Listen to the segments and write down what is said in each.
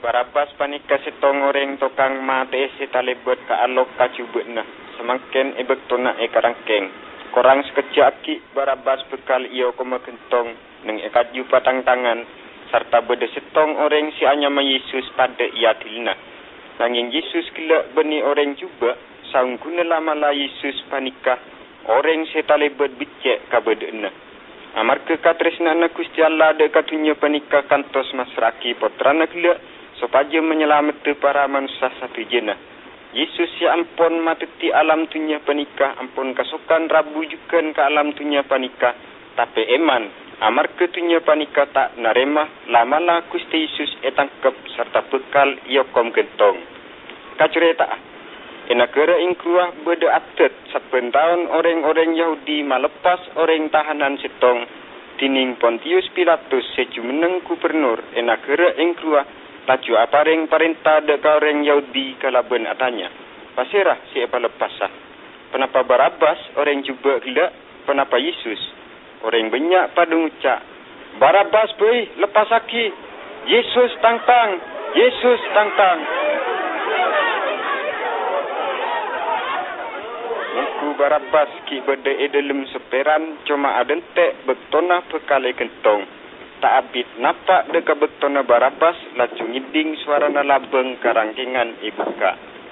Barabas panika setong orang tokang mate setalebet ka alok kacubetna. Semakin ebektona karangkeng. Korang sekejaki Barabas bekal iyo kentong neng ekaju patang tangan serta beda setong orang si anyama Yesus pada iatilna. Nanging Yesus kila beni orang juga saung guna lama Yesus panika orang setalebet becek ka bedena. Amarga katresnana Gusti Allah de katunya panika kantos masraki potrana kila supaya menyelamatkan para manusia satu jena. Yesus ya ampun mateti alam tunya panika ampun kasukan rabu jukan ke alam tunya panika tapi eman amarga tunya panika tak narema lamala Gusti Yesus etangkep serta bekal yokom gentong. Kacureta enagara ingkuah beda atet saben tahun orang-orang Yahudi malepas orang tahanan setong tining Pontius Pilatus sejumeneng gubernur enagara ingkuah laju apareng perintah deka orang Yahudi kalaben atanya. Pasirah siapa lepasah. Penapa Barabas orang juga gila, penapa Yesus? Orang banyak pada ngucap, Barabas boy, lepas aki. Yesus tangtang, Yesus tangtang. Muku Barabas ki berde edelem seperan cuma adentek bektona bekale kentong. Tak abit napak deka bektona Barabas laju ngiding suarana labeng karangkengan ibuka.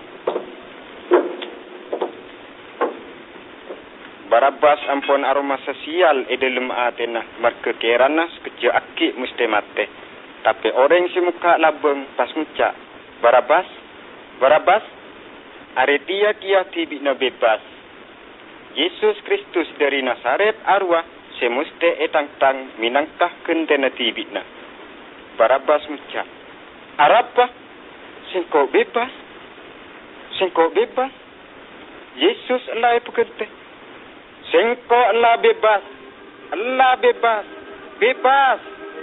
Barabas ampun aroma sosial edelem atena marga kerana sekejap aki mesti mate. Tapi orang si muka labeng pas ngucap, Barabas, Barabas, aretia kia tibina bebas. Yesus Kristus dari Nazaret arwah semuste etang-tang minangkah kentena tibitna. Barabas ngucap, Arapa, singkau bebas, singkau bebas. Yesus Allah pekente. Singkau Allah bebas, Allah bebas, bebas.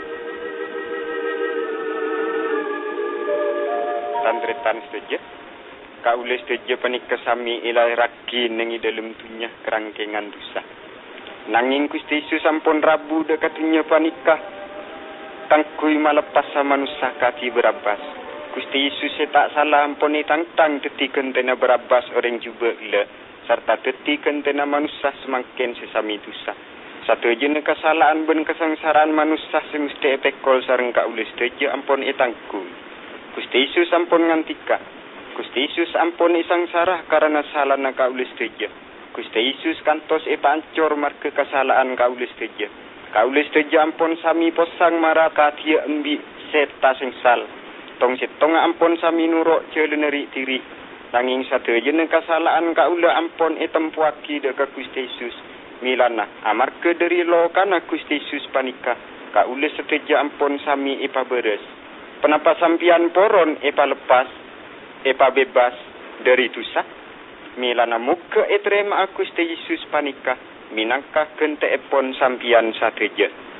Tandretan saja. Kaulah setuju panika sami ilai raki nengi dalam tunya kerangkengan dosa. Nanging Gusti Yesus sampun rabu dekatunya panika tangkui malepas manusia kaki Barabas. Gusti Yesus tak salah ampun tang-tang tetikan tena Barabas orang juga ila serta tetikan tena manusia semakin sesami dosa. Satu jenis kesalahan ben kesengsaraan manusia semesti epekol sareng kaulah setuju ampun tangkui. Gusti Yesus ampun ngantika. Gusti Yesus ampun isangsarah karena salah na kaulah setuju. Gusti Yesus kantos pancor marga kesalahan kaulis teja. Kaulis teja ampun sami posang maraka tia embi seta sengsal. Tong setong ampun sami nurok celeneri tiri. Nanging satu jenis kesalahan kaula ampun tempuaki deka Gusti Yesus. Milana amarga dari lo kana Gusti Yesus panika. Kaulis seteja ampun sami beres. Penapa sampian poron lepas, bebas dari dosa? Milana muka etrema Gusti Yesus panika minangkah kente epon sampian sateja.